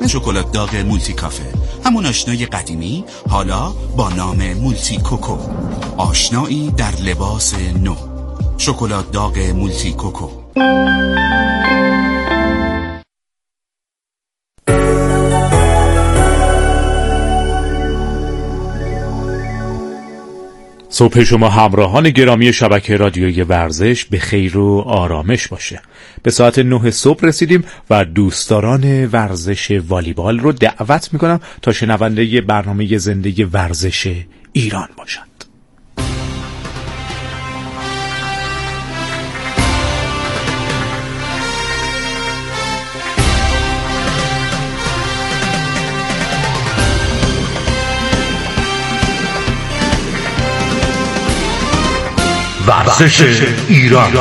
شکلات داغ مولتی کافه، همون آشنای قدیمی حالا با نام مولتی کوکو، آشنایی در لباس نو. شکلات داغ مولتی کوکو. صبح شما همراهان گرامی شبکه رادیویی ورزش به خیر و آرامش باشه. به ساعت 9 صبح رسیدیم و دوستداران ورزش والیبال رو دعوت میکنم تا شنونده برنامه زنده ورزش ایران باشند. ورزش ایران.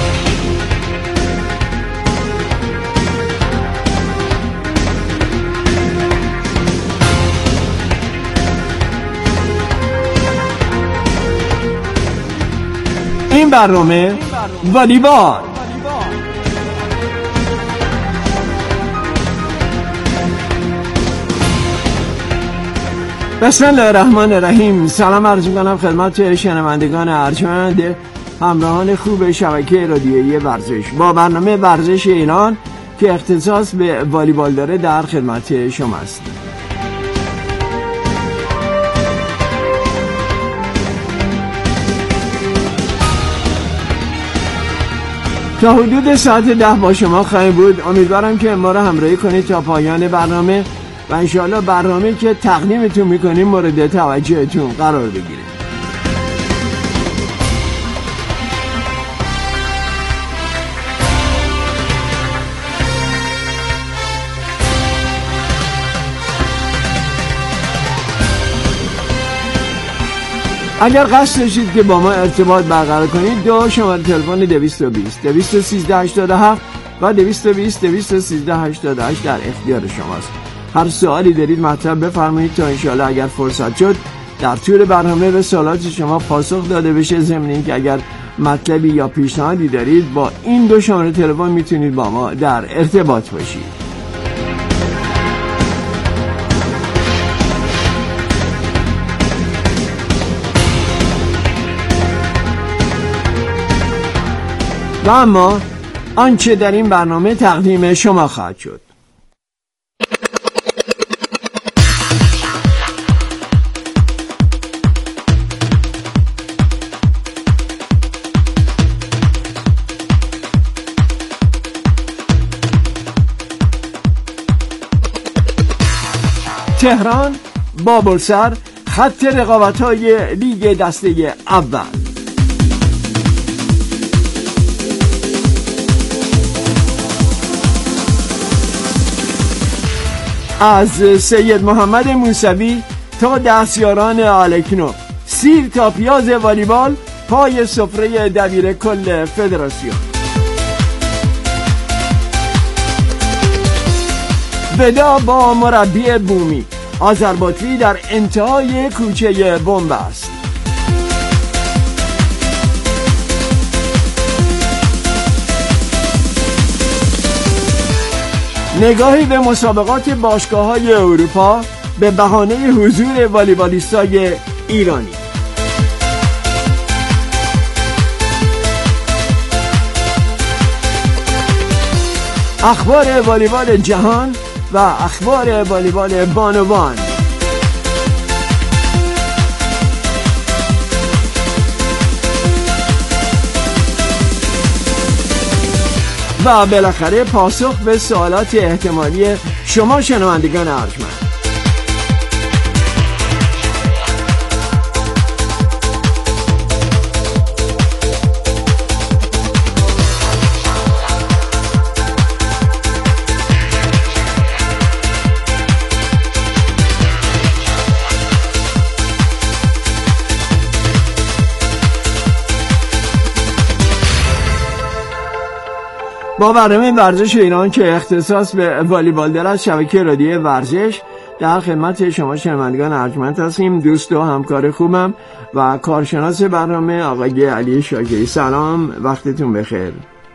این برنامه والیبال. بسم الله الرحمن الرحیم. سلام عرض می‌کنم خدمت شنوندگان ارجمند همراهان خوب شبکه رادیویی ورزش. با برنامه ورزش ایران که اختصاص به والیبال داره در خدمت شما است. تا حدود ساعت 10 با شما خواهیم بود. امیدوارم که ما را همراهی کنید تا پایان برنامه و انشاءالله برنامه که تقدیمتون میکنیم مورد توجهتون قرار بگیره. اگر قصد داشتید که با ما ارتباط برقرار کنید، دو شماره تلفن 220 213 87 و 220 213 88 در اختیار شماست. هر سوالی دارید مطرح بفرمایید تا انشاءالله اگر فرصت شد در طول برنامه به سوالات شما پاسخ داده بشه. ضمن اینکه اگر مطلبی یا پیشنهادی دارید با این دو شماره تلفن میتونید با ما در ارتباط باشید. و اما آنچه در این برنامه تقدیم شما خواهد شد. تهران بابلسر، خط رقابت‌های لیگ دسته اول. از سید محمد موسوی تا دستیاران الکنو، سیر تا پیاز والیبال پای سفره دبیر کل فدراسیون. ودا با مربی بومی، آذربایجانی در انتهای کوچه بنبست. نگاهی به مسابقات باشگاه‌های اروپا به بهانه حضور والیبالیستای ایرانی. اخبار والیبال جهان و اخبار والیبال بانوان. و بالاخره پاسخ به سوالات احتمالی شما شنوندگان ارجمند. با برنامه ورزش ایران که اختصاص به والیبال دارد شبکه رادیویی ورزش در خدمت شما شنوندگان ارجمند هستیم. دوست و همکار خوبم و کارشناس برنامه آقای علی شاکری. سلام، وقتتون بخیر.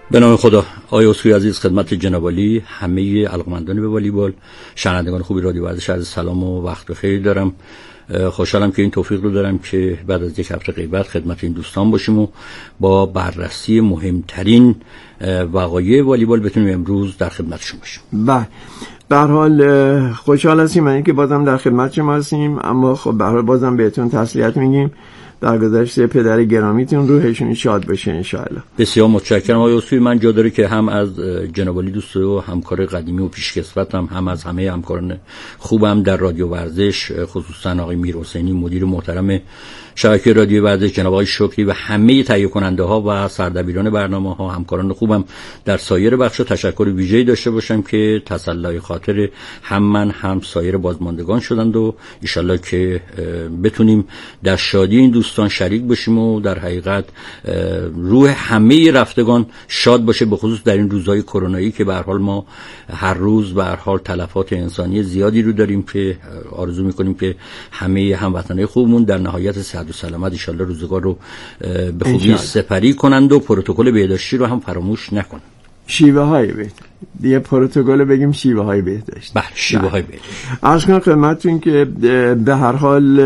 به نام خدا. آقای اسکوئی عزیز، خدمت جناب عالی، همه علاقه‌مندان به والیبال، شنوندگان خوبی رادیو ورزش، عرض سلام و وقت بخیر دارم. خوشحالم که این توفیق رو دارم که بعد از یک هفته غیبت خدمت این دوستان باشیم و با بررسی مهمترین وقایع والیبال بتونیم امروز در خدمت شما باشیم. به هر حال خوشحال هستیم من اینکه بازم در خدمت شما هستیم، اما خب به هر حال بازم بهتون تسلیت میگیم. در گذشته پدر گرامیتون روحشون شاد بشه انشاءالله. بسیار متشکرم آقای اسکوئی. من جا داره که هم از جناب عالی دوست و همکار قدیمی و پیشکسوتم، هم از همه همکاران خوبم در رادیو ورزش، خصوصا آقای میرحسینی مدیر محترم شبکه رادیو ورزش، جناب آقای شکری و همه تهیه کننده ها و سردبیران برنامه ها، همکاران خوبم در سایر بخش تشکر ویژه‌ای داشته باشم که تسلای خاطر هم من هم سایر بازماندگان شدند و ان شاءالله که بتونیم در شادی این دوستان شریک باشیم و در حقیقت روح همه رفتگان شاد باشه، به خصوص در این روزهای کرونایی که به هر حال ما هر روز به هر حال تلفات انسانی زیادی رو داریم که آرزو می‌کنیم که همه هموطنان خوبمون در نهایت صحت و سلامت ان شاءالله روزگار رو به خوبی سپری کنند و پروتکل بهداشتی رو هم فراموش نکنند. شیوه های بهداشت دیگه پروتکل بگیم، شیوه های بهداشت. بله، شیوه های بهداشت. عرض کنم خدمتتون که به هر حال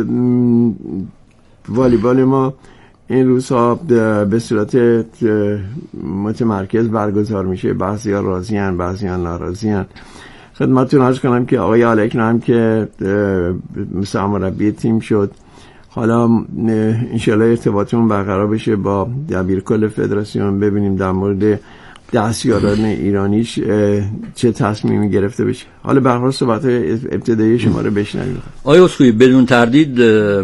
والیبال ما این روزها به صورت متمرکز برگزار میشه. بعضیا راضیان، بعضیا ناراضیان. خدمتتون عرض کنم که آقای الکنو هم که سرمربی تیم شد، حالا انشالله ارتباطمون برقرار بشه با دبیرکل فدراسیون، ببینیم در مورد دستیاران ایرانیش چه تصمیمی گرفته بشه. حالا به هر حال صحبت ابتدایی شما رو بشنویم. آقای اسکوئی، بدون تردید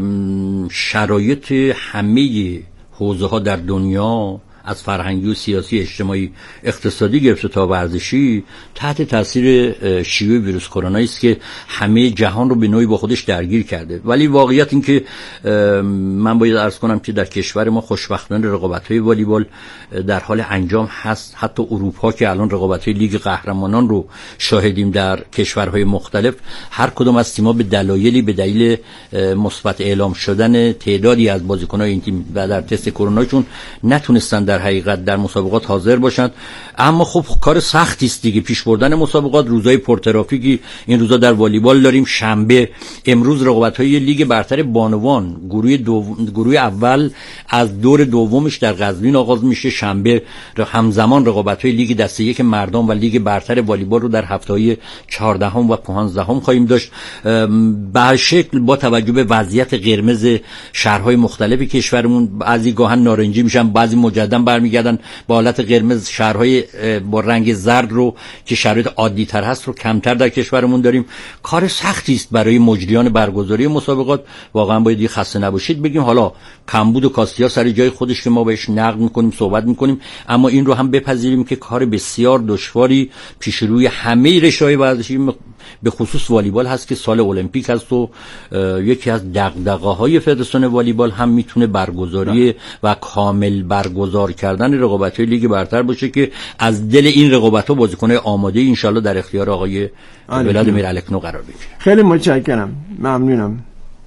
شرایط همه حوزه ها در دنیا از فرهنگی و سیاسی، اجتماعی، اقتصادی گرفته تا ورزشی تحت تاثیر شیوع ویروس کرونا است که همه جهان رو به نوعی با خودش درگیر کرده. ولی واقعیت این که من باید عرض کنم که در کشور ما خوشبختانه رقابت‌های والیبال در حال انجام هست. حتی اروپا که الان رقابت‌های لیگ قهرمانان رو شاهدیم در کشورهای مختلف، هر کدام از تیم‌ها به دلایلی به دلیل مثبت اعلام شدن تعدادی از بازیکن‌های این تیم و در تست کروناشون نتونستن در حقیقت در مسابقات حاضر باشند. اما خب کار سختی است دیگه پیش بردن مسابقات. روزهای پرترافیکی این روزا در والیبال داریم. شنبه امروز رقابت‌های لیگ برتر بانوان گروه اول از دور دومش در قزوین آغاز میشه. شنبه همزمان رقابت‌های لیگ دسته یک مردان و لیگ برتر والیبال رو در هفته‌های 14 و 15 خواهیم داشت. به هر شکل با توجه به وضعیت قرمز شهرهای مختلف کشورمون، بعضی گاهن نارنجی میشن، بعضی مجددا برمیگردن با حالت قرمز. شهرهای با رنگ زرد رو که شرایط عادی تر هست رو کمتر در کشورمون داریم. کار سختی است برای مجریان برگزاری مسابقات. واقعا باید خسته نباشید بگیم. حالا کمبود و کاستیا سر جای خودش که ما بهش نقد میکنیم، صحبت میکنیم، اما این رو هم بپذیریم که کار بسیار دشواری پیش روی همه رشته‌های ورزشی به خصوص والیبال هست که سال المپیک هست و یکی از دغدغه‌های فدراسیون والیبال هم میتونه برگزاری و کامل برگزار کردن رقابت‌های لیگ برتر باشه که از دل این رقابت‌ها بازیکن‌های آماده ان شاءالله در اختیار آقای ولادیمیر الکنو قرار بگیره. خیلی متشکرم، ممنونم.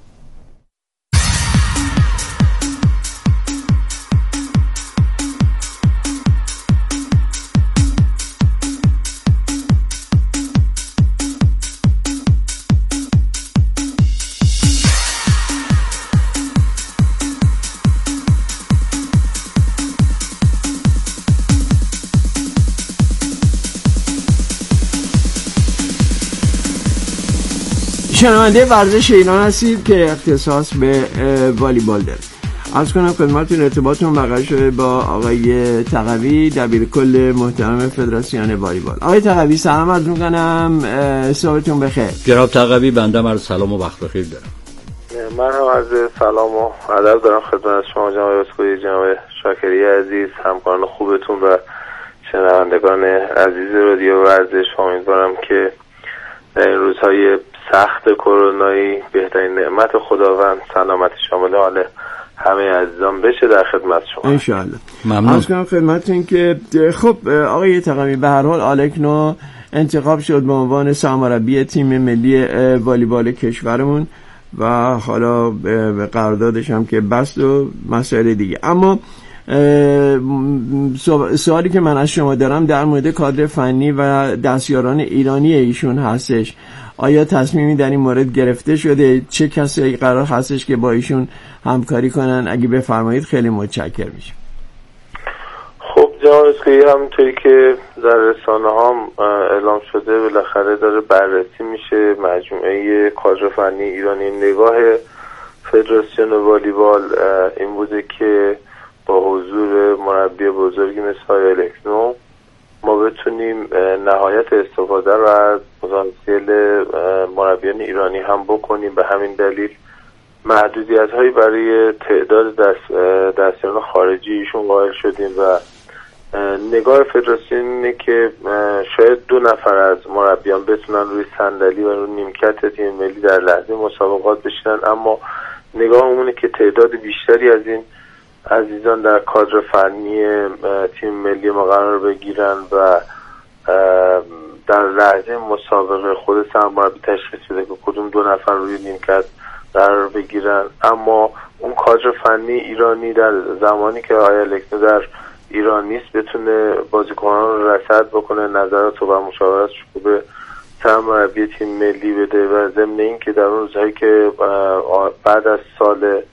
شنونده ورزش ایران هستید که اختصاص به والیبال داره. عرض کنم خدمتتون ارتباطمون برقرار شده با آقای تقوی، دبیرکل محترم فدراسیون والیبال. آقای تقوی سلام عرض می‌کنم، صبحتون بخیر. جناب تقوی، بنده عرض سلام و وقت بخیر دارم. من هم عرض سلام و ادب دارم خدمت شما جناب اسکوئی، جناب شاکری عزیز، همکاران خوبتون و شنوندگان عزیز رادیو ورزش. امیدوارم که در این روزهای سخت کرونایی بهترین نعمت خداوند سلامتی شامل حال همه عزیزان بشه. در خدمت شما انشاءالله. ممنون. عرض کنم خدمتتون که خب آقای تقوی، به هر حال الکنو انتخاب شد به عنوان سرمربی تیم ملی والیبال کشورمون و حالا به قراردادش هم که بست و مسائل دیگه. اما سوالی که من از شما دارم در مورد کادر فنی و دستیاران ایرانی ایشون هستش. آیا تصمیمی در این مورد گرفته شده؟ چه کسایی قرار هستش که با ایشون همکاری کنن؟ اگه بفرمایید خیلی متشکر میشم. خب جناب اسکوئی، همونطوری که در رسانه ها اعلام شده بالاخره داره بررسی میشه مجموعه کادر فنی ایرانی. نگاه فدراسیون والیبال این بوده که با حضور مربی بزرگی مثل آقای الکنو ما بتونیم نهایت استفاده رو از پتانسیل مربیان ایرانی هم بکنیم. به همین دلیل محدودیت هایی برای تعداد دستیاران خارجی ایشون قائل شدیم و نگاه فدراسیون اینه که شاید 2 نفر از مربیان بتونن روی صندلی و روی نیمکت تیم ملی در لحظه مسابقات بشینن، اما نگاه اونه که تعداد بیشتری از این عزیزان در کادر فنی تیم ملی ما قرار بگیرن و در لحظه مسابقه خود سرمربی تشخیص بده که کدوم 2 نفر روی نیمکت قرار بگیرن. اما اون کادر فنی ایرانی در زمانی که آقای الکنو در ایران نیست بتونه بازیکنان رو رصد بکنه، نظرات و مشاورات رو به سرمربی تیم ملی بده و ضمن این که در اون روزهایی که بعد از سال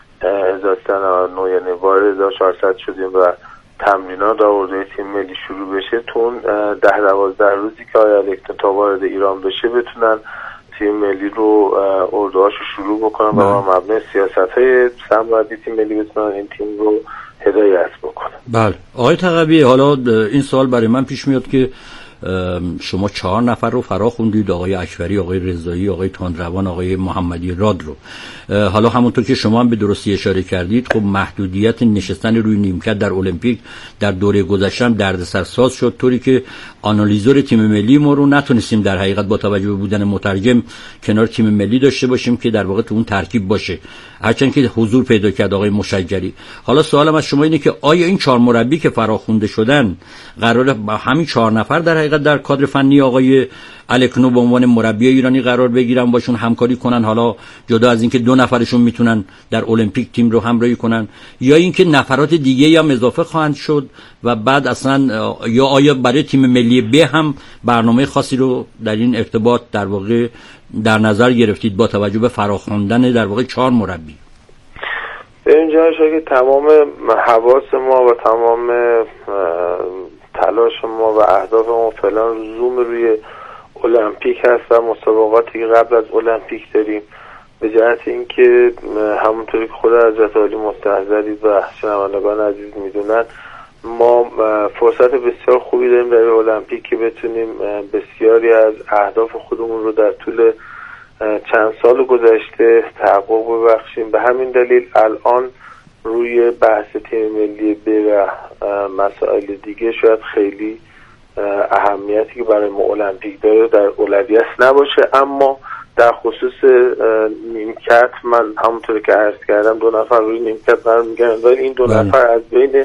1399 یعنی وارد 1400 شدیم و تمرینات آورده تیم ملی شروع بشه، تو اون 10-12 روزی که آقای الکنو تا وارد ایران بشه بتونن تیم ملی رو اردوهاش رو شروع بکنن و مبنای سیاست‌های سرمربی تیم ملی بتونن این تیم رو هدایت بکنن. بله آقای تقوی، حالا این سوال برای من پیش میاد که شما 4 نفر رو فرا خوندید، آقای اکبری، آقای رضایی، آقای تندروان، آقای محمدی راد رو. حالا همونطور که شما هم به درستی اشاره کردید، خب محدودیت نشستن روی نیمکت در المپیک در دوره گذشته هم دردسرساز شد، طوری که آنالیزور تیم ملی ما رو نتونستیم در حقیقت با توجه به بودن مترجم کنار تیم ملی داشته باشیم که در واقع تو اون ترکیب باشه، هرچند که حضور پیدا کرد آقای مشجری. حالا سوالم از شما اینه که آیا این 4 مربی که فراخوانده شدن قراره با همین 4 نفر در حقیقت در کادر فنی آقای الکنو به عنوان مربی ایرانی قرار بگیرن، باشون همکاری کنن، حالا جدا از اینکه 2 نفرشون میتونن در المپیک تیم رو همراهی کنن، یا اینکه نفرات دیگه هم اضافه خواهند شد و بعد اصلا یا آیا برای تیم ملی ب هم برنامه خاصی رو در این ارتباط در واقع در نظر گرفتید با توجه به فراخواندن در واقع 4 مربی؟ اینجا که تمام حواس ما و تمام تلاش ما و اهداف ما فعلا زوم روی المپیک هست و مسابقاتی که قبل از المپیک داریم، به جهت اینکه همونطوری که خود حضرت عالی مستحضرید و شنوندگان عزیز میدونن ما فرصت بسیار خوبی داریم در المپیک که بتونیم بسیاری از اهداف خودمون رو در طول چند سال گذشته تحقق ببخشیم. به همین دلیل الان روی بحث تیم ملی ب و مسائل دیگه شاید خیلی اهمیتی که برای ما المپیک داره در اولویت نباشه، اما در خصوص نیمکت من همونطور که عرض کردم 2 نفر روی نیمکت قرار میگیرن، ولی این 2 نفر از بین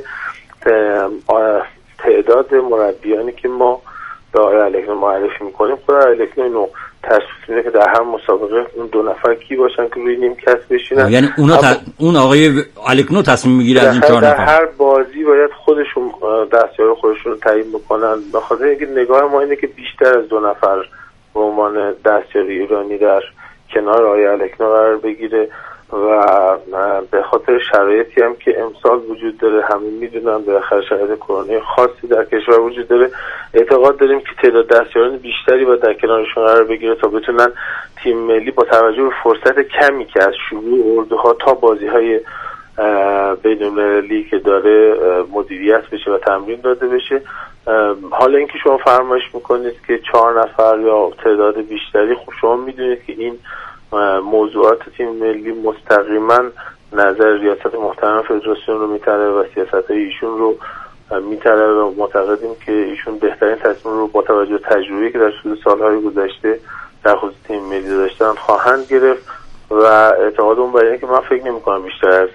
تعداد مربیانی که ما به آقای الکنو معرفی میکنیم خود آقای الکنو اینو تشخیص میده که در هر مسابقه اون 2 نفر کی باشن که روی نیمکت بشینن. یعنی اون آقای الکنو تصمیم میگیره از این 4 نفر؟ در هر بازی باید خودشون دستیار خودشون رو تعیین بکنن، به خاطر اینکه نگاه ما اینه که بیشتر از 2 نفر به عنوان دستیار ایرانی در کنار آقای الکنو قرار بگیره و به خاطر شرایطی هم که امسال وجود داره، همین میدونم بالاخره شرایط کرونا خاصی در کشور وجود داره، اعتقاد داریم که تعداد دستیاران بیشتری باید در کنارشون قرار بگیره تا بتونن تیم ملی با توجه به فرصت کمی که از شروع اردوها تا بازی‌های بین‌المللی که داره مدیریت بشه و تمرین داده بشه. حالا اینکه شما فرمایش میکنید که 4 نفر یا تعداد بیشتری، خب شما میدونید که این موضوعات تیم ملی مستقیما نظر ریاست محترم فدراسیون رو میطلبه و سیاست‌های ایشون رو میطلبه و معتقدیم که ایشون بهترین تصمیم رو با توجه به تجربه‌ای که در طول سال‌های گذشته در خصوص تیم ملی داشتن خواهند گرفت و اعتقادم بر اینه که من فکر نمی‌کنم بیشتر از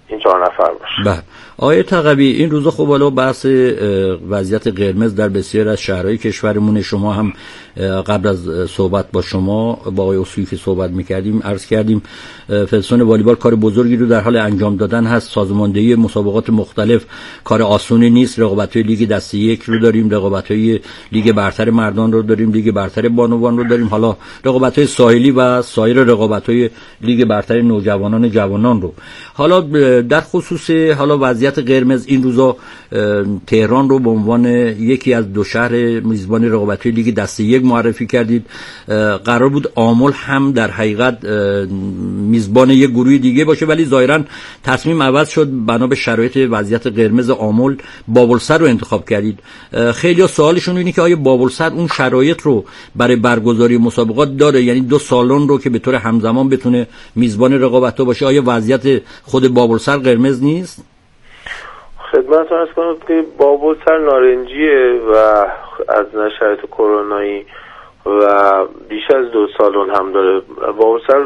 این 4 نفر باشه. بله. آقای تقوی، این روزا خب حالا بحث وضعیت قرمز در بسیار از شهرهای کشورمون، شما هم قبل از صحبت با شما با آقای اصولی که صحبت میکردیم عرض کردیم فدراسیون والیبال کار بزرگی رو در حال انجام دادن هست. سازماندهی مسابقات مختلف کار آسونی نیست. رقابت‌های لیگ دسته یک رو داریم، رقابت‌های لیگ برتر مردان رو داریم، لیگ برتر بانوان رو داریم، حالا رقابت‌های ساحلی و سایر رقابت‌های لیگ برتر نوجوانان جوانان رو. حالا در خصوص حالا وضعیت قرمز این روزا تهران رو به عنوان یکی از 2 شهر میزبان رقابت‌های لیگ دسته یک معرفی کردید. قرار بود آمل هم در حقیقت میزبان یک گروه دیگه باشه، ولی ظاهراً تصمیم عوض شد. بنا به شرایط وضعیت قرمز آمل بابلسر رو انتخاب کردید. خیلی‌ها سوالشون اینه که آیا بابلسر اون شرایط رو برای برگزاری مسابقات داره؟ یعنی 2 سالن رو که به طور همزمان بتونه میزبان رقابت‌ها باشه. آیا وضعیت خود بابلسر قرمز نیست؟ خدمتتون عرض کنم که بابلسر نارنجیه و از شرایط کرونایی و بیش از 2 سالن هم داره. بابلسر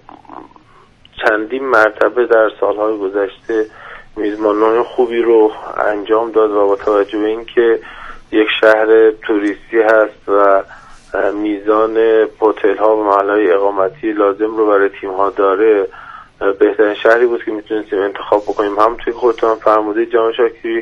چندین مرتبه در سالهای گذشته میزبانی خوبی رو انجام داد و با توجه به اینکه یک شهر توریستی هست و میزان هتل ها و محل‌های اقامتی لازم رو برای تیم ها داره، بهترین شهری بود که میتونستیم انتخاب بکنیم. هم توی خودتون فرموده جناب شاکری،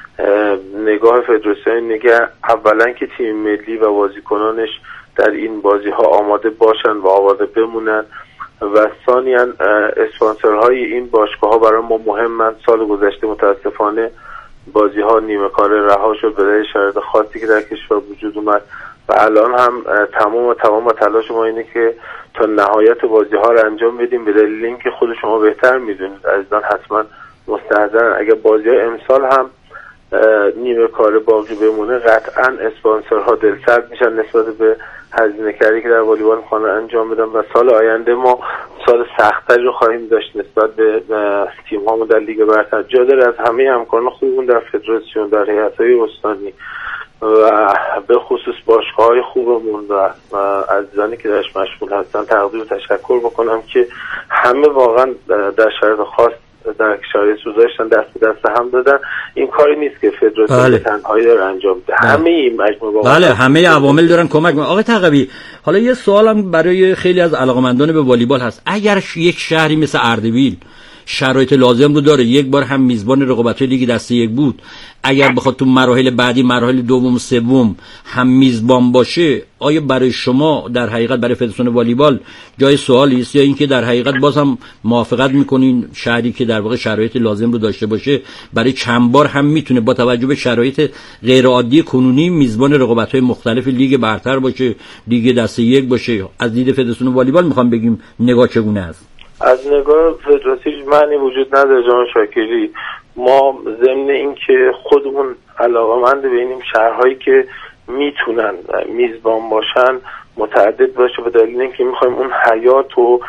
نگاه فدراسیون نگه اولا که تیم ملی و بازیکنانش در این بازی ها آماده باشن و آماده بمونن و ثانیاً اسپانسرهای این باشگاه ها برای ما مهمن. سال گذشته متاسفانه بازی ها نیمه کاره رها شد به دلیل شرایط خاصی که در کشور وجود اومد و الان هم تمام تلاش ما اینه که تا نهایت بازی ها رو انجام بدیم، به دلیل اینکه خود شما بهتر میدونید عزیزان حتما مستحضرن اگر بازی ها امسال هم نیمه کاره باقی بمونه قطعا اسپانسرها دلسرد میشن نسبت به هزینه کاری که در والیبال خانه انجام بدن و سال آینده ما سال سخت‌تری رو خواهیم داشت نسبت به تیم هامون در لیگ برتر. جا داره از همه همکاران خوبمون در فدراسیون، در هیئت‌های استانی و به خصوص باشگاه‌های خوبمون و عزیزانی که درش مشغول هستن تقدیر و تشکر بکنم که همه واقعا در شرایط خاص در شرایط سوزاشتن دست به دست هم دادن. این کاری نیست که فدراسیون تنهایی داره انجام بده. همه این مجموعه بله همه عوامل دارن کمک میکنن. آقای تقوی، حالا یه سوالم برای خیلی از علاقه‌مندان به والیبال هست. اگر یک شهری مثل اردبیل شرایط لازم رو داره، یک بار هم میزبان رقابت‌های لیگ دسته یک بود، اگر بخواد تو مراحل بعدی مراحل دوم و سوم هم میزبان باشه، آیا برای شما در حقیقت برای فدراسیون والیبال جای سوالی است یا اینکه در حقیقت باز هم موافقت میکنین شهری که در واقع شرایط لازم رو داشته باشه برای چند بار هم میتونه با توجه به شرایط غیر عادی کنونی میزبان رقابت‌های مختلف لیگ برتر باشه، لیگ دسته یک باشه؟ از دید فدراسیون والیبال میخوام بگیم نگاه چگونه است؟ از نگاه فدراسیون معنی وجود نداره جناب شاکری. ما ضمن اینکه خودمون علاقه‌مند به اینیم شهرهایی که میتونن میزبان باشن متعدد باشه، به دلیل اینکه میخوایم اون حیات و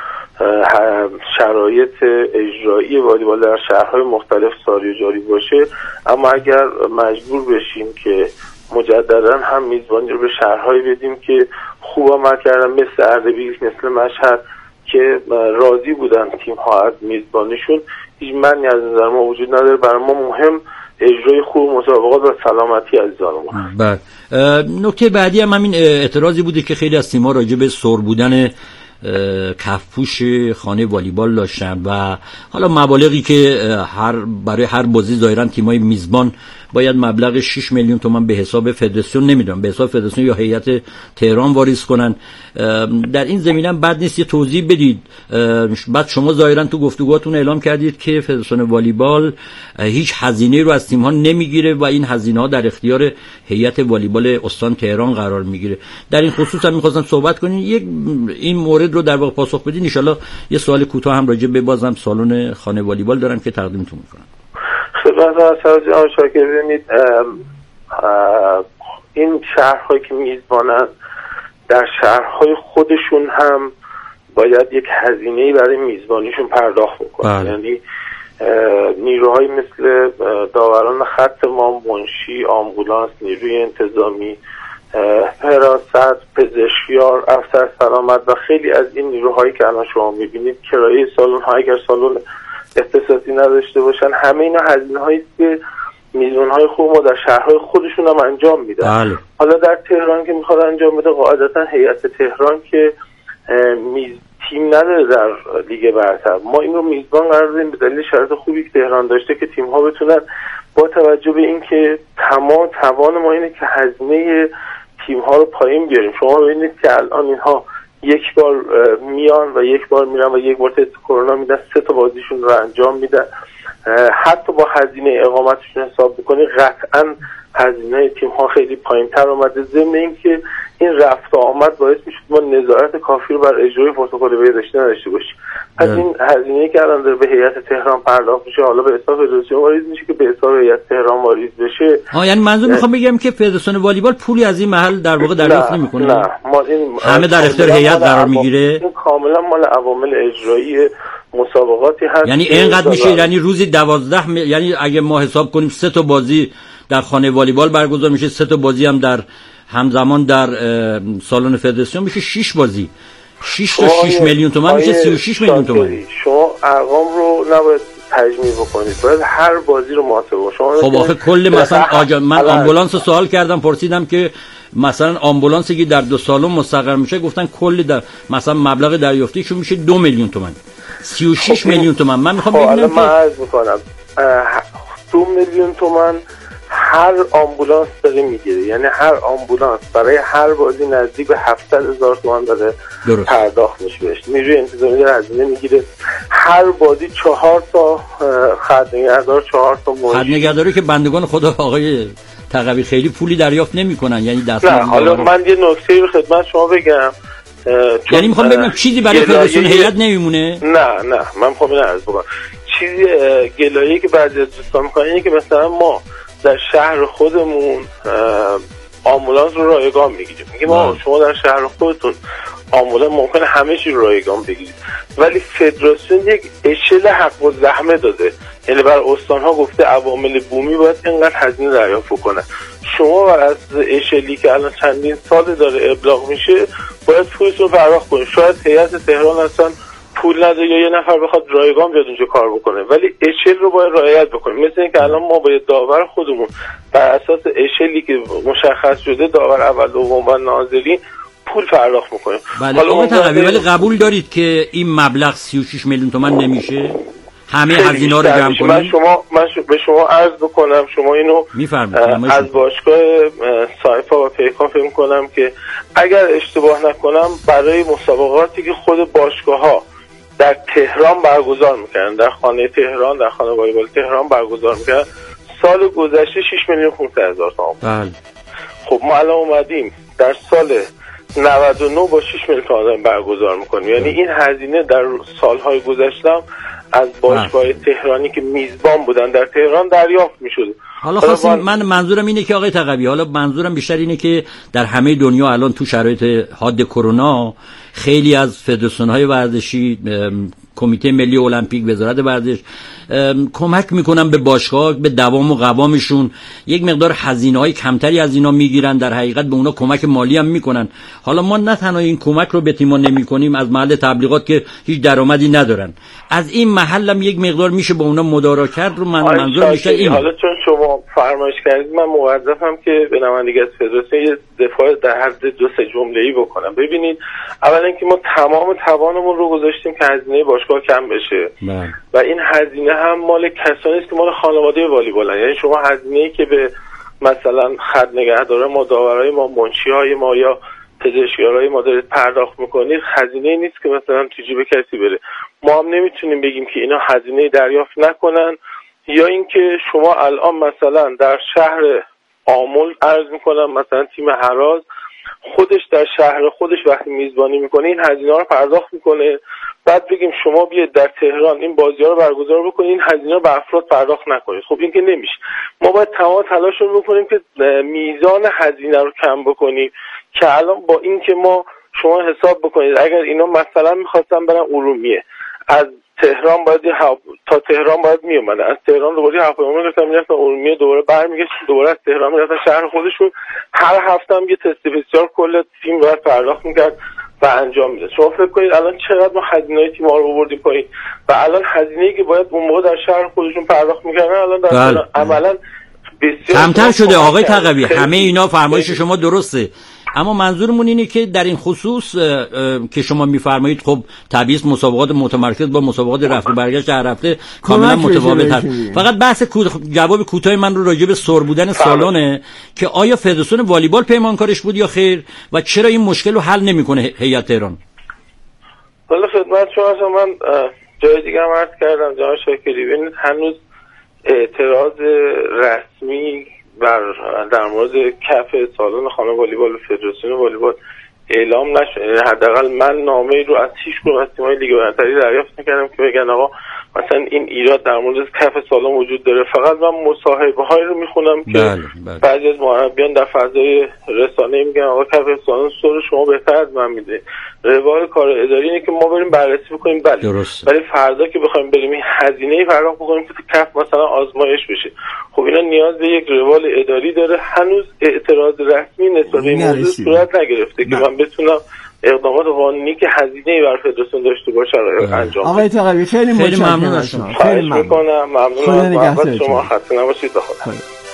شرایط اجرایی والیبال در شهرهای مختلف ساری و جاری باشه. اما اگر مجبور بشیم که مجددا هم میزبانی رو به شهرهایی بدیم که خوب عمل کردن مثل اردبیل، مثل مشهد که راضی بودن تیم ها از میزبانیشون، هیچ معنی از نظر ما وجود نداره. برای ما مهم اجرای خوب مسابقات و سلامتی عزیزانمون. بله. نکته بعدی هم همین اعتراضی بوده که خیلی از تیم‌ها راجع به سر بودن کفپوش خانه والیبال داشتن و حالا مبالغی که برای هر بازی ظاهرا تیم‌های میزبان باید مبلغ 6 میلیون تومان به حساب فدراسیون، نمیدونم به حساب فدراسیون یا هیئت تهران واریز کنن. در این زمینه بد نیست یه توضیح بدید. بعد شما ظاهرا تو گفتگوهاتون اعلام کردید که فدراسیون والیبال هیچ هزینه رو از تیم‌ها نمیگیره و این هزینه‌ها در اختیار هیئت والیبال استان تهران قرار میگیره. در این خصوص هم می‌خواستم صحبت کنین، یک این مورد رو در واقع پاسخ بدین. ان شاءالله یه سوال کوتاه هم راجع به بازم سالن خانه والیبال دارم که تقدیمتون می‌کنم. خدمت شاکر، ببینید این شهرهایی که میزبانند در شهرهای خودشون هم باید یک هزینه‌ای برای میزبانیشون پرداخت بکنن. یعنی نیروهای مثل داوران خط ما، منشی، آمبولانس، نیروی انتظامی، حراست، پزشکیار، افسر سلامت و خیلی از این نیروهایی که الان شما میبینید کرایه سالن ها اگر سالن اختصاصی نداشته باشن، همه اینا هزینه‌هایی است که میزبان‌های خوب ما در شهرهای خودشون هم انجام میدن. بله. حالا در تهران که میخواد انجام بده، قاعدتا هیئت تهران که تیم نداره در لیگ برتر، ما این رو میزبان قرار دادیم به دلیل شرایط خوبی که تهران داشته که تیم‌ها بتونن با توجه به اینکه توان ما اینه که هزینه تیم‌ها رو پایین بیاریم. شما ببینید که الان اینها یک بار میان و یک بار میرن و یک بار تست کرونا میدن، 3 تا بازیشون رو انجام میدن. حتی با هزینه اقامتشون حساب بکنید قطعاً هزینه تیم‌ها خیلی پایین‌تر اومده، ضمن اینکه این رفت و آمد باعث میشه ما نظارت کافی رو بر اجرای پروتکل بهداشتی نداشته باشیم. پس این هزینه‌ای که الان داره به هیئت تهران پرداخت میشه، حالا به حساب فدراسیون واریز میشه که به حساب هیئت تهران واریز بشه. یعنی منظور میخوام بگم که فدراسیون والیبال پولی از این محل در واقع دریافت نمیکنه؟ نه، ما این همه در اختیار هیئت قرار میگیره. این کاملا مال عوامل اجرایی مسابقاتی هست. یعنی اینقدر میشه، یعنی روزی 12 یعنی اگه ما حساب کنیم 3 تا بازی در خانه والیبال برگزار میشه، 3 تا بازی هم در همزمان در سالن فدراسیون میشه 6 بازی. 6 تا 6 میلیون تومان میشه 36 میلیون تومان. شما ارقام رو نباید تجمیع بکنید، باید هر بازی رو محاسبه کنید. خب آخه کل مثلا من آمبولانس رو سوال کردم، پرسیدم که مثلا آمبولانسی که در 2 سالن مستقر میشه، گفتن کل در مثلا مبلغ دریافتیشون میشه 2 میلیون تومان. 36 میلیون تومان. من میخوام ببینم من عرض میکنم 2 میلیون تومان هر آمبولانس داره میگیره، یعنی هر آمبولانس برای هر بازی نزدیک به 700,000 تومان داره پرداخت میشه بهش. نیروی انتظامی داره هزینه میگیره، هر بازی 4 تا خدمتگزار، 4 تا خدمتگزاری که بندگان خدا آقای تقوی خیلی پولی دریافت نمیکنن، یعنی دست نه. حالا من یه نکته رو خدمت شما بگم، یعنی میخوام ببینم چیزی برای فدراسیون هیئت نمیمونه؟ نه من میخوام اینو عرض بکنم. چیزی گلایه‌ای که بعضی از دوستان میکنن اینه که مثلا ما در شهر خودمون آمبولانس رو رایگان میگیریم، میگیم شما در شهر خودتون آمبولانس ممکنه همه چی رو رایگان بگیرید، ولی فدراسیون یک اشل حق و زحمه داده، یعنی بر استان‌ها گفته عوامل بومی باید اینقدر هزینه دریافت کنه. شما بر از اشلی که الان چندین سال داره ابلاغ میشه باید پولتون رو پرداخت کنید. شاید هیئت تهران اصلا پول نداره یا یه نفر بخواد رایگان بیاد اونجا کار بکنه، ولی اشل رو باید رعایت بکنیم. مثل اینکه الان ما باید داور خودمون بر اساس اشلی که مشخص شده، داور اول دوم و ناظرین، پول پرداخت میکنیم. بله آقای تقوی، ولی قبول دارید که این مبلغ 36 میلیون تومان نمیشه همه هزینه رو جمع کنیم؟ من به شما عرض بکنم، شما اینو از باشگاه سایپا و پیکان فکر می‌کنم که اگر اشتباه نکنم برای مسابقاتی که خود باشگاه‌ها در تهران برگزار میکنن، در خانه تهران، در خانه والیبال تهران برگزار میکنن، سال گذشته 6 میلیون 500,000 تومان. بله. خب ما الان اومدیم در سال 99 با 6 میلیون تومان برگزار میکنیم، یعنی این هزینه در سالهای گذشته از باشگاه تهرانی که میزبان بودن در تهران دریافت میشد. حالا خواستیم من منظورم اینه که آقای تقوی، حالا منظورم بیشتر اینه که در همه دنیا الان تو شرایط حاد کرونا خیلی از فدراسیون‌های ورزشی، کمیته ملی المپیک، وزارت ورزش کمک میکنن به باشگاه به دوام و قوامشون، یک مقدار هزینه‌های کمتری از اینا میگیرن، در حقیقت به اونا کمک مالی هم میکنن. حالا ما نه تنها این کمک رو به تیم‌ها نمیکنیم از محل تبلیغات که هیچ درآمدی ندارن، از این محل هم یک مقدار میشه با اونا مدارا کرد. رو منظور میشه این. حالا چون شما فرمایش کردید من موظفم که به نمایندگی از فدراسیون یه دفاع در حد 2-3 جمله‌ای بکنم. ببینید، اولا اینکه ما تمام توانمون رو گذاشتیم که هزینه باشگاه کم بشه و این هزینه هم مال کسانی است که مال خانواده والیبالن. یعنی شما هزینه‌ای که به مثلا خط نگهدار ما، داورای ما، منشی‌های ما یا پزشکیارای ما دارید پرداخت میکنید، هزینه‌ای نیست که مثلا تو جیب کسی بره. ما هم نمیتونیم بگیم که اینا هزینه دریافت نکنن. یا اینکه شما الان مثلا در شهر آمل عرض میکنم، مثلا تیم هراز خودش در شهر خودش وقتی میزبانی میکنه این هزینه رو پرداخت میکنه، بعد بگیم شما بیاید در تهران این بازی‌ها رو برگزار بکنید، این هزینه رو به افراد پرداخت نکنید. خب این که نمیشه. ما باید تمام تلاشمون بکنیم که میزان هزینه رو کم بکنیم، که الان با این که ما شما حساب بکنید اگر اینا مثلا می‌خواستن برن ارومیه، از تهران باید تا تهران باید میومدن، از تهران دوباره هواپیما می‌رفتن ارومیه، دوباره برمیگشتن، دوباره از تهران میرفتن شهر خودشون، هر هفته هم یه تست بسیار کل تیم باید پرداخت می‌کرد و انجام میده. شما فکر کنید الان چقدر ما هزینه‌های تیم‌ها رو آوردیم پایین و الان هزینه‌ای که باید اون موقع در شهر خودشون پرداخت می‌کردن الان در عملاً بسیار کمتر شده. آقای تقوی همه اینا فرمایش شما درسته، اما منظورمون اینه که در این خصوص که شما میفرمایید خب طبیعی مسابقات متمرکز با مسابقات رفت و برگشت هر هفته کاملا متفاوت هست. فقط بحث جواب کوتاه من رو راجع به سر بودن سالونه که آیا فدراسیون والیبال پیمانکارش بود یا خیر و چرا این مشکل رو حل نمیکنه هیئت تهران؟ حالا خدمت شما من جای دیگه هم عرض کردم جناب شاکری، ببینید هنوز اعتراض رسمی در مورد کف سالن خانه والیبال و فدراسیون والیبال اعلام نشد. حداقل من نامه‌ای رو از هیچ کدوم از تیم‌های لیگ برتری دریافت نکردم که بگن آقا مثلا این ایراد در مورد کف سالن وجود داره. فقط من مصاحبه‌هایی رو میخونم که بعضی از مربیان در فضای رسانه‌ای میگن آقا کف سالن سر شما بهتر از من میده. روال کار اداری اینه که ما بریم بررسی بکنیم، بله، ولی فردا که بخوایم بریم این هزینه‌ای پرداخت بکنیم که کف مثلا آزمایش بشه، خب اینا نیاز به یک روال اداری داره. هنوز اعتراض رسمی نسبت به این موضوع صورت نگرفته که من بتونم اقدامات قانونی که هزینه‌ای بر فدراسیون داشته باشه انجام. آقای تقوی خیلی متشکرم از شما. خیلی ممنونم از شما. خسته نباشید. بخدا.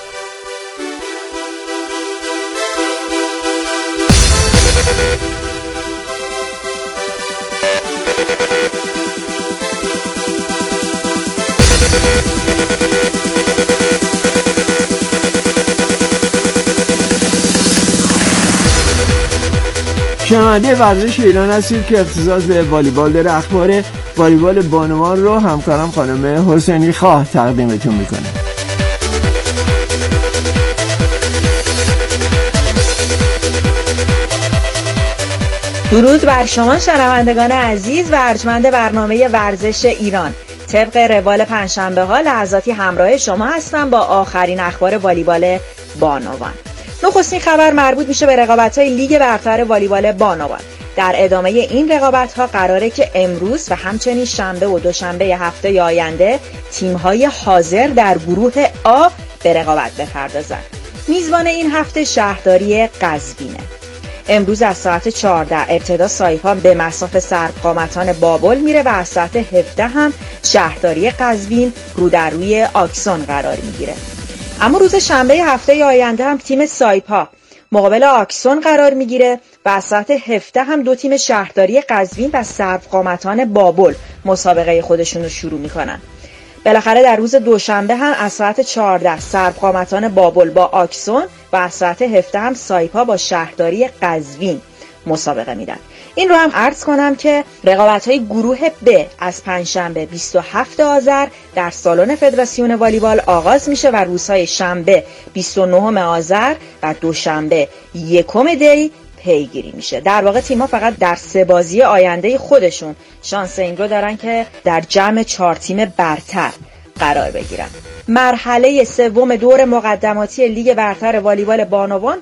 شنونده ورزش ایران هستید که اختصاص به والیبال داره. اخبار والیبال بانوان رو همکارم خانم حسینی خواه تقدیمتون میکنه. درود بر شما شنوندگان عزیز و ارجمند برنامه ورزش ایران. طبق روال پنجشنبه ها لحظاتی همراه شما هستم با آخرین اخبار والیبال بانوان. نخستین خبر مربوط میشه به رقابت‌های لیگ برتر والیبال بانوان. در ادامه این رقابت‌ها قراره که امروز و همچنین شنبه و دوشنبه هفته آینده تیم‌های حاضر در گروه آ به رقابت بپردازند. میزبان این هفته شهرداری قزوینه. امروز از ساعت 14 ابتدا سایپا به مصاف سرقامتان بابل میره و از ساعت 17 هم شهرداری قزوین رو در روی آکسون قرار میگیره. اما روز شنبه هفته آینده هم تیم سایپا مقابل آکسون قرار میگیره و از ساعت 17 هم دو تیم شهرداری قزوین و سرقامتان بابل مسابقه خودشون رو شروع میکنن. بالاخره در روز دوشنبه هم از ساعت 14 سرقامتان بابل با آکسون و از ساعت 17 هم سایپا با شهرداری قزوین مسابقه میدن. این رو هم عرض کنم که رقابت‌های گروه ب از پنجشنبه 27 آذر در سالن فدراسیون والیبال آغاز میشه و روزهای شنبه 29 آذر و دوشنبه 1 دی پیگیری میشه. در واقع تیم‌ها فقط در 3 بازی آینده خودشون شانس این رو دارن که در جمع 4 تیم برتر قرار بگیرن. مرحله سوم دور مقدماتی لیگ برتر والیبال بانوان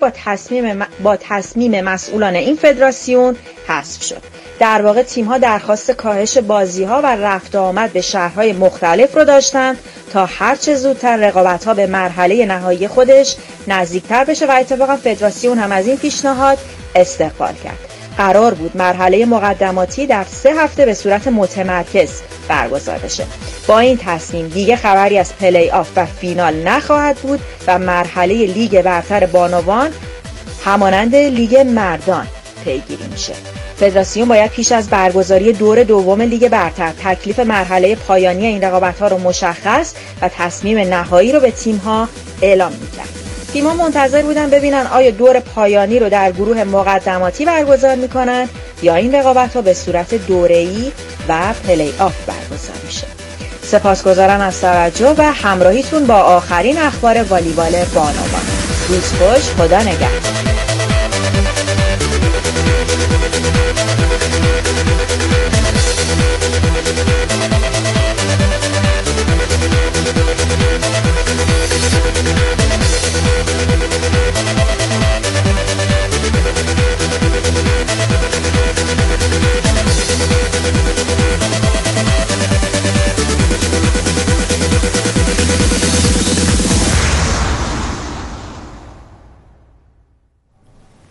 با تصمیم مسئولان این فدراسیون حذف شد. در واقع تیم‌ها درخواست کاهش بازی‌ها و رفت و آمد به شهرهای مختلف رو داشتند تا هرچه زودتر رقابت‌ها به مرحله نهایی خودش نزدیکتر بشه و اتفاقا فدراسیون هم از این پیشنهاد استقبال کرد. قرار بود مرحله مقدماتی در 3 هفته به صورت متمرکز برگزار بشه. با این تصمیم دیگه خبری از پلی آف و فینال نخواهد بود و مرحله لیگ برتر بانوان همانند لیگ مردان پیگیری میشه. فدراسیون باید پیش از برگزاری دور دوم لیگ برتر تکلیف مرحله پایانی این رقابت‌ها رو مشخص و تصمیم نهایی رو به تیم‌ها اعلام می‌کرد. تیم‌ها منتظر بودن ببینن آیا دور پایانی رو در گروه مقدماتی برگزار می‌کنن یا این رقابت‌ها به صورت دوره‌ای و پلی آف برگزار میشه. سپاسگزارم از توجه و همراهیتون با آخرین اخبار والیبال بانوان. روز خوش، خدا نگهدار.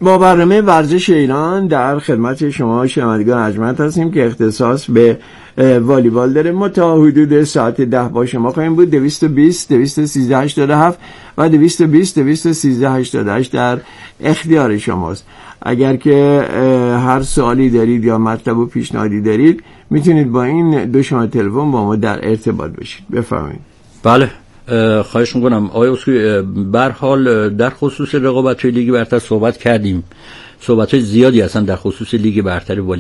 با برنامه ورزش ایران در خدمت شما شنوندگان ارجمند هستیم که اختصاص به والیبال داره. ما تا حدود ساعت 10 با شما خواهیم بود. 220 213 87 و 220 213 88 در اختیار شماست. اگر که هر سوالی دارید یا مطلب و پیشنهادی دارید میتونید با این دو شماره تلفن با ما در ارتباط باشید. بفرمایید. بله، خواهش میکنم آقای اسکوئی. به هر حال در خصوص رقابت‌های لیگ برتر صحبت کردیم، صحبت‌های زیادی هستن در خصوص لیگ برتر